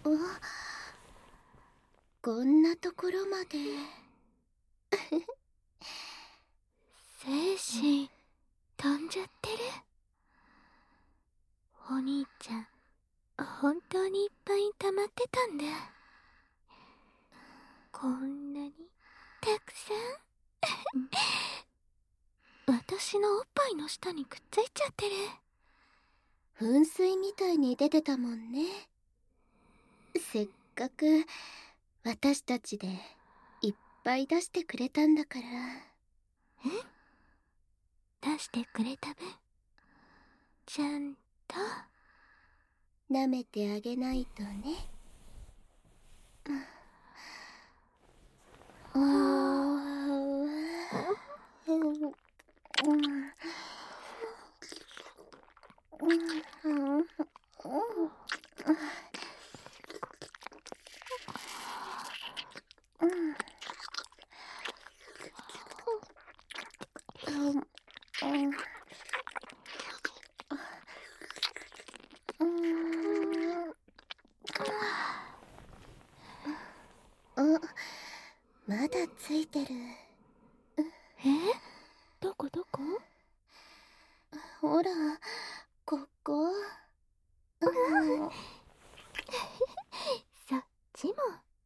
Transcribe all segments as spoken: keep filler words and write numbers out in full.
あ、こんなところまで。 精子飛んじゃってる。お兄ちゃん本当にいっぱい溜まってたんだ。こんなにたくさん私のおっぱいの下にくっついちゃってる。 噴水みたいに出てたもんね。せっかく私たちでいっぱい出してくれたんだから。 え？出してくれた分ちゃんと舐めてあげないとね。あまだついてる。 え？どこどこ？ ほら、ここ。 そっちも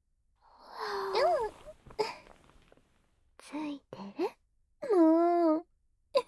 ついてる。 もう。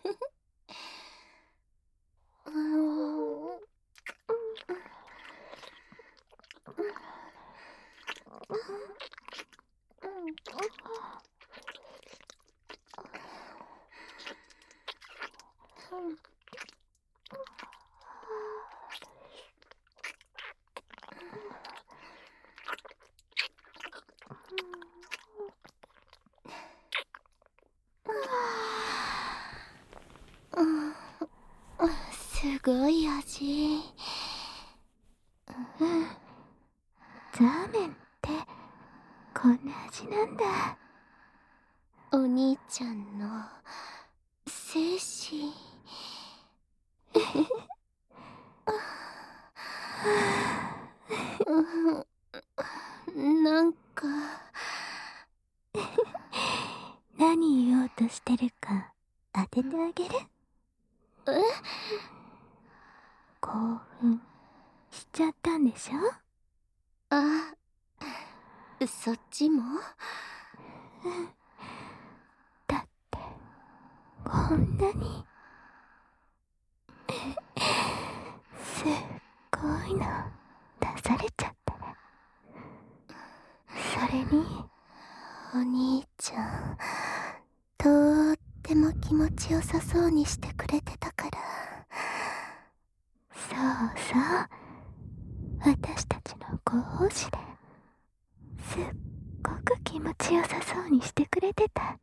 すごい味。 うん、ザーメンってこんな味なんだ。 お兄ちゃんの精子。なんか何言おうとしてるか当ててあげる。 え？ 興奮しちゃったんでしょ？ あ、そっちも？ だってこんなにすっごいの出されちゃったら、それにお兄ちゃんとーっても気持ちよさそうにしてくれてたから。 そうそう、私たちのご奉仕ですっごく気持ちよさそうにしてくれてた。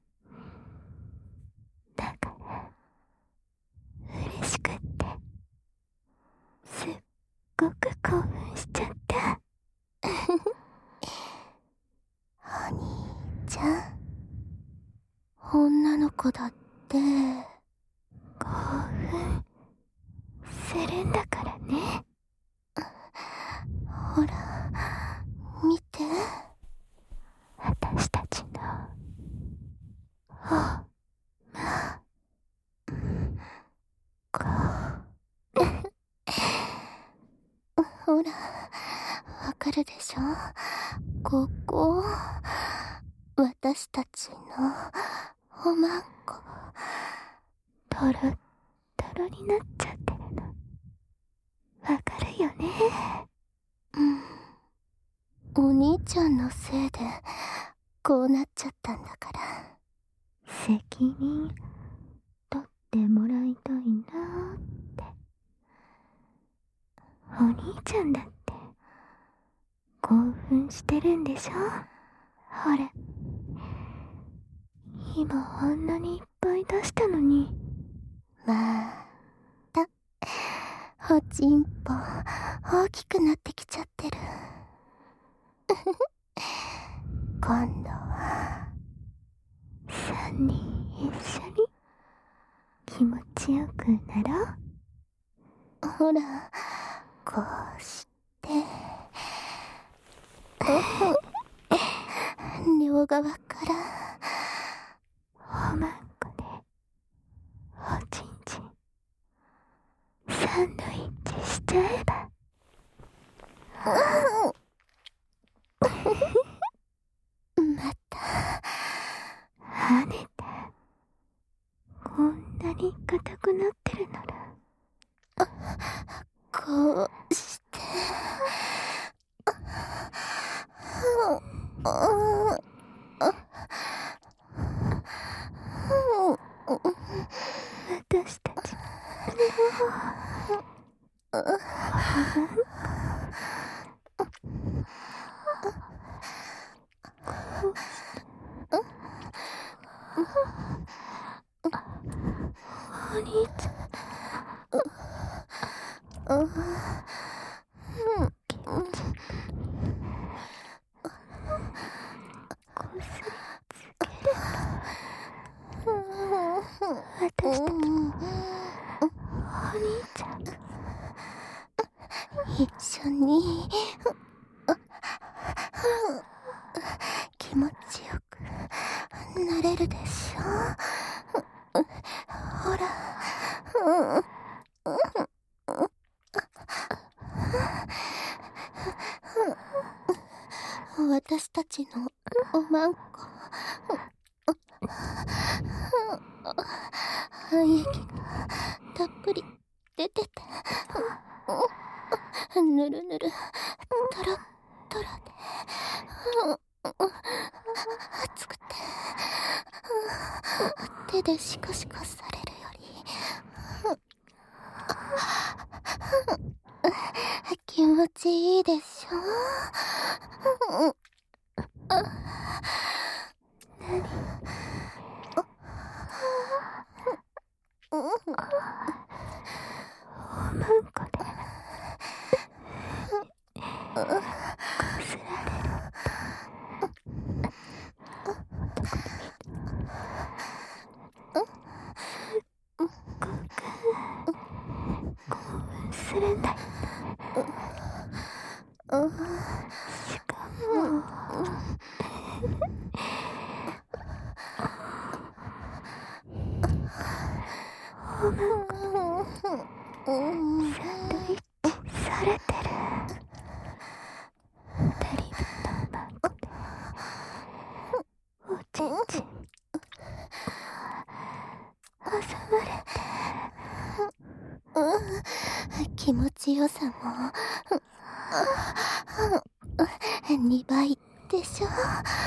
だから嬉しくってすっごく興奮しちゃった。 お兄ちゃん、女の子だって興奮するんだからね。 ほら見て、 私たちのおまこほらわかるでしょ。ここ私たちのおまんこ。 トロットロになっちゃってるのわかるよね。 うん、お兄ちゃんのせいでこうなっちゃったんだから。 責任取ってもらいたいなって。お兄ちゃんだって興奮してるんでしょ。ほら今あんなにいっぱい出したのに。 まあたおちんぽ大きくなってきちゃってる。今度は三人一緒に気持ちよくなろう。 ほらこうして方側からおまんこでおちんちんサンドイッチしちゃえば。また跳ねて、こんなに硬くなってるならこうして私たちお兄ちゃんこすりつければ私たちお兄ちゃん一緒に気持ちよくなれるでしょ。ほら私たちのおまんこ鼻液がたっぷり出ててぬるぬるとろとろで熱くて手でシコシコされるより気持ちいいでしょ。 おまんこでこすられる興奮するんだよ。しかもおまんこサンドイッチされてる。二人分のおまんこでおちんちん挟まれて気持ちよさもにばいでしょ。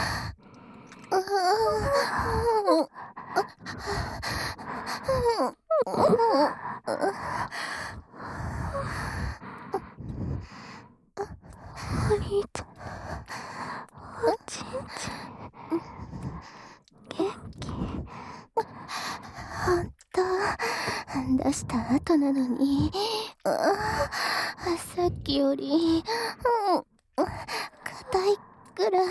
お兄ちゃんおちんちん元気。 ほんと出した後なのにさっきより硬いくらい。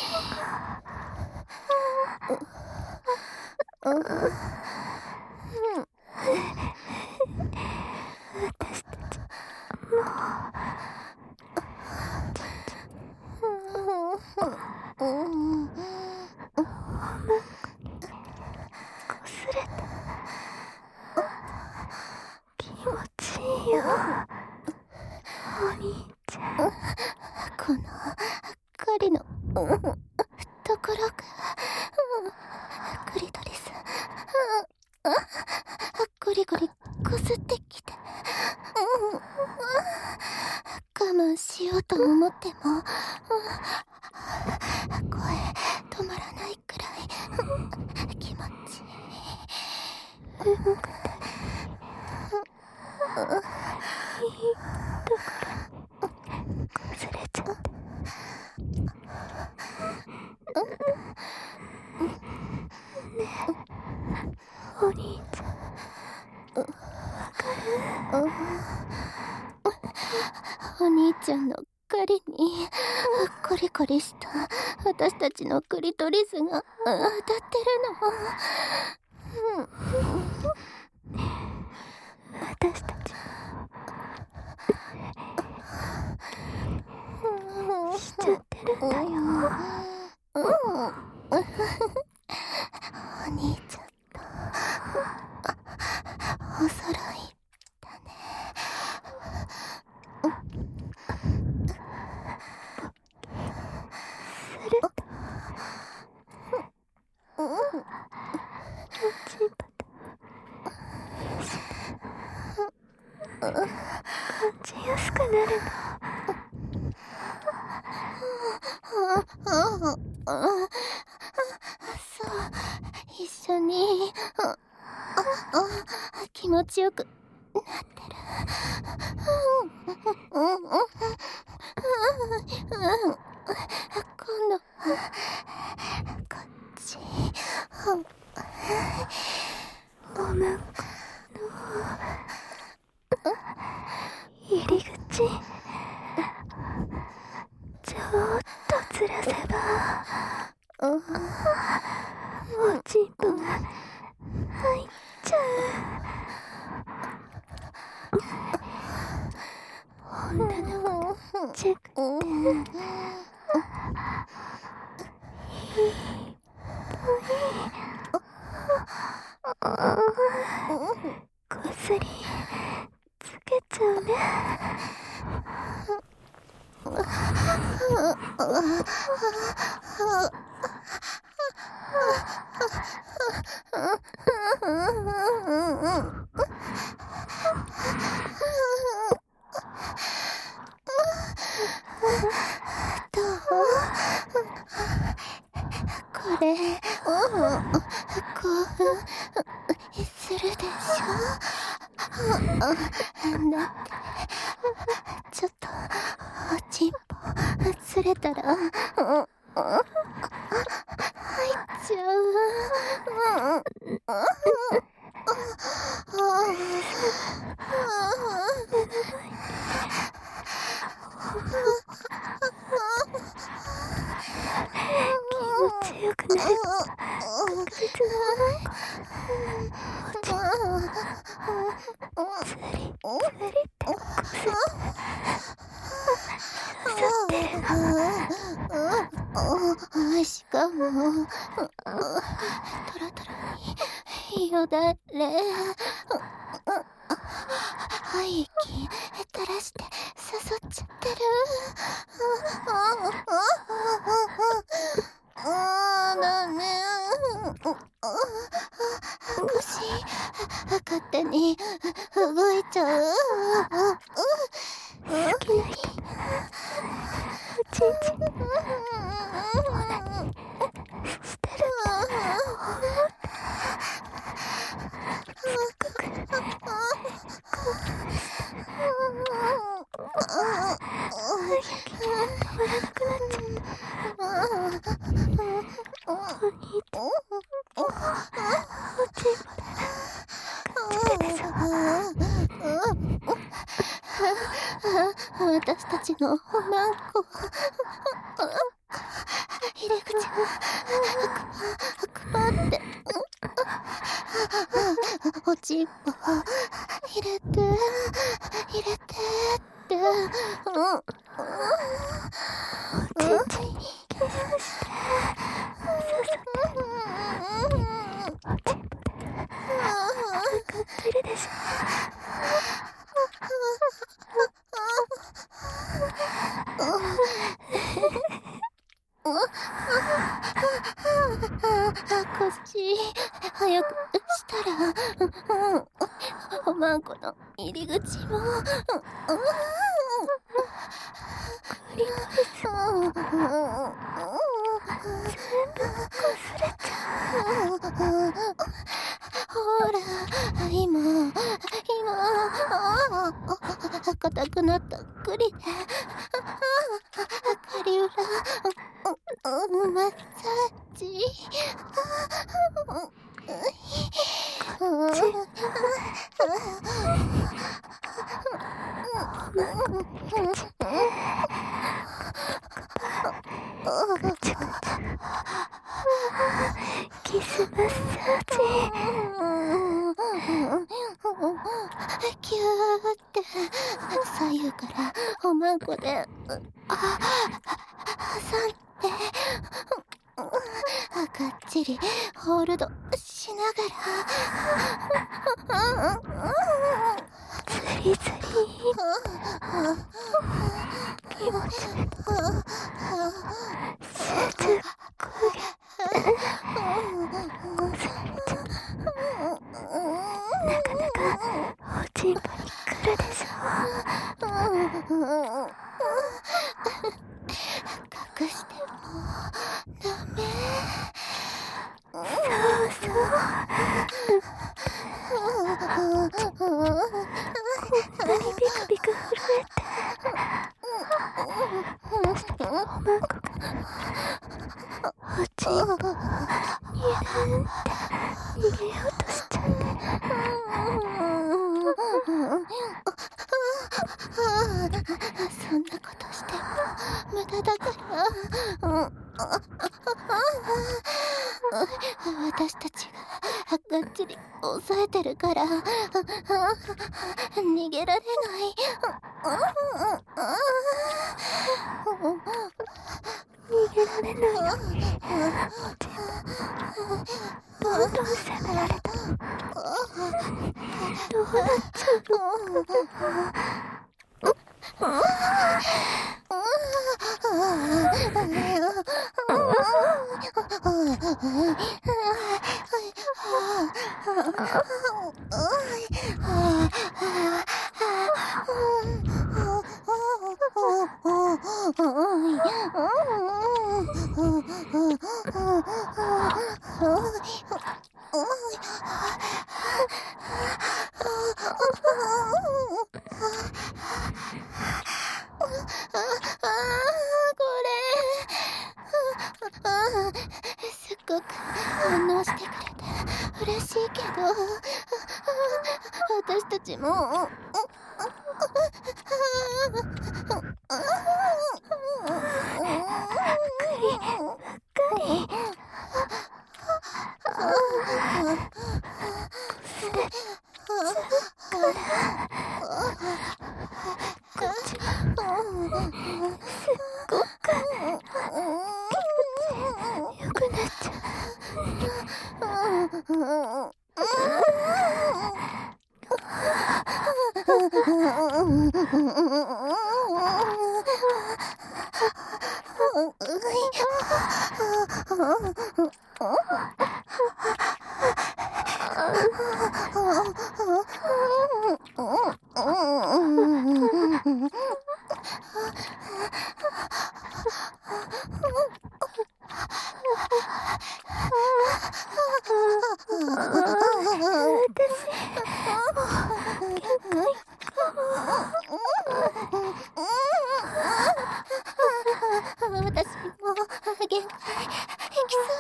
私たちもうおまんこにこすれた。気持ちいいよお兄ちゃん。 この狩りのところがクリトリスゴリゴリこすってきて我慢しようと思っても声止まらないくらい気持ちいい。 動くたびにいいところにこすれちゃって。ねえお兄ちゃんわかる？ お兄ちゃんの狩りにコリコリした私たちのクリトリスが当たってるの。 私たちもしちゃってるんだよ。 お兄ちゃんとお揃いだね。 するとおちんぽと感じやすくなるの。 そう、一緒に気持ちよくなってる。今度こっちおまんこの入り口ちょっとずらせばおちんぽが入っちゃう。女の子チェックっていいこすりつけちゃうね。 どう？これ興奮するでしょ。だってちょっとおちんぽずれたら入っちゃう。 気持ちよくなる確実なおちんぽつりつりってこすってるの。しかもトロトロによだれ廃液垂らして誘っちゃってる。あーだね。腰勝手に動いちゃう。 好きな日おちんちんオナニーしてるすっごく興奮して廃液止まらなくなっちゃった。お兄ちゃんおちんぽで感じててさ私たちのおまんこ入り口が悪魔っておちんぽ入れて入れてっておちんちんにキスしてさせておちんぽでかってるでしょ。 腰早くしたらおまんこの入り口もクリトリス全部こすれちゃう。 ほら今今硬くなったクリでカリウラマッサージこっちぐちゅぐちゅキスマッサージキューって左右からおまんこで挟んでちりホールドしながらずりずり気持ちすっごいなかなかおちんぽに来るでしょ。 隠してもダメ。 そうそうこんなにビクビク震えておまんこがおちんぽにゅるんって逃げようとしちゃって。 そんなことしても無駄だから。私たちががっちり押さえてるから逃げられない。 逃げられないの。どんどん責められた。どうなっちゃうの。 すっごく反応してくれて嬉しいけど、私たちもよくなっちゃ私も限界いきそう。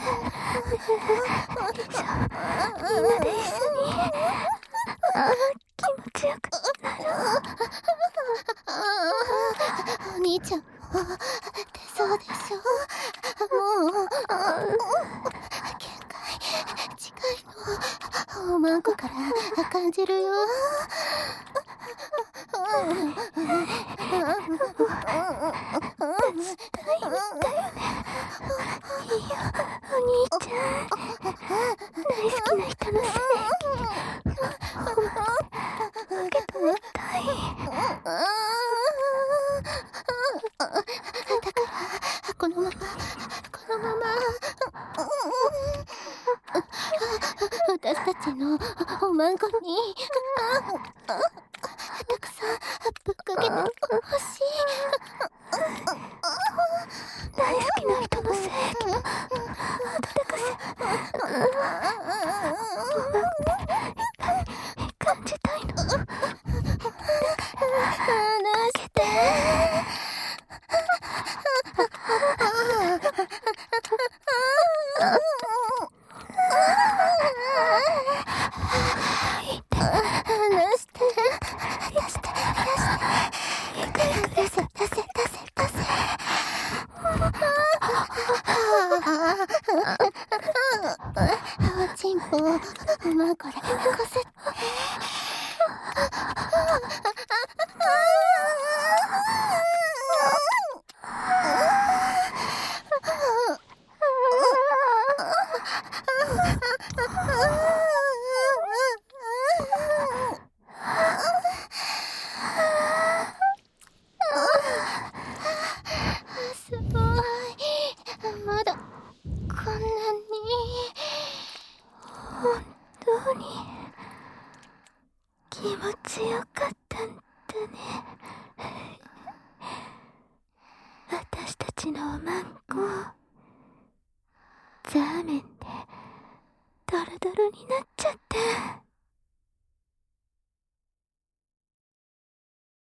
みんなで一緒にあー気持ちよくなろう。お兄ちゃんも出そうでしょ。もう限界近いのおまんこから感じるよ。 いいよお兄ちゃん大好きな人のせい受け止めたい。 だからこのままこのまま私たちのおまんこにたくさんぶっかけてほしい。 大好きな人のせいだから感じたいの。 話して話して出して出せ出せ出せ出せ。 本当に気持ちよかったんだね。私たちのおまんこザーメンでドロドロになっ